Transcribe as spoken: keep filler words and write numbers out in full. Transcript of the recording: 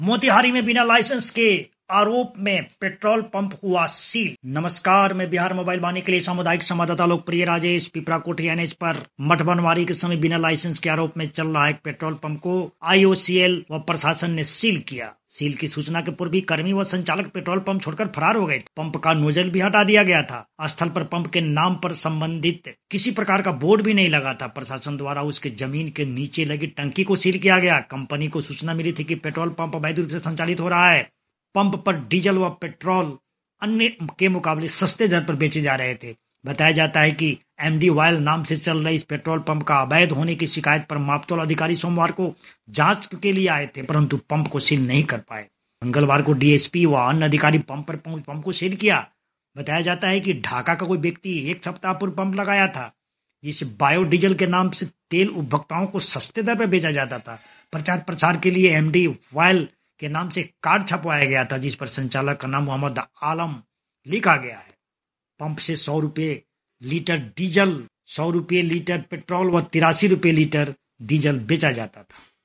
मोतिहारी में बिना लाइसेंस के आरोप में पेट्रोल पंप हुआ सील। नमस्कार, मैं बिहार मोबाइल वाणी के लिए सामुदायिक संवाददाता लोकप्रिय राजेश पिपराकोट एनएच पर मठ बनवारी के समय बिना लाइसेंस के आरोप में चल रहा एक पेट्रोल पंप को आईओसीएल व प्रशासन ने सील किया। सील की सूचना के पूर्व ही कर्मी व संचालक पेट्रोल पंप छोड़कर फरार हो गए। पंप का नोजल भी हटा दिया गया था। स्थल पर पंप के नाम पर संबंधित किसी प्रकार का बोर्ड भी नहीं लगा था। प्रशासन द्वारा उसके जमीन के नीचे लगी टंकी को सील किया गया। कंपनी को सूचना मिली थी कि पेट्रोल पंप अवैध रूप से संचालित हो रहा है। पंप पर डीजल व पेट्रोल अन्य के मुकाबले सस्ते दर पर बेचे जा रहे थे। बताया जाता है कि एमडी ऑयल नाम से चल रहे इस पेट्रोल पंप का अवैध होने की शिकायत पर मापतौल अधिकारी सोमवार को जांच के लिए आए थे, परंतु पंप को सील नहीं कर पाए। मंगलवार को डीएसपी व अन्य अधिकारी पंप पर पहुंच पंप को सील किया। बताया जाता है कि ढाका का कोई व्यक्ति एक सप्ताह पूर्व पंप लगाया था, जिसे बायोडीजल के नाम से तेल उपभोक्ताओं को सस्ते दर पर बेचा जाता था। प्रचार प्रसार के लिए एमडी ऑयल के नाम से कार्ड छपवाया गया था, जिस पर संचालक का नाम मोहम्मद आलम लिखा गया है। पंप से सौ रुपये लीटर डीजल, सौ रुपये लीटर पेट्रोल व तिरासी रुपये लीटर डीजल बेचा जाता था।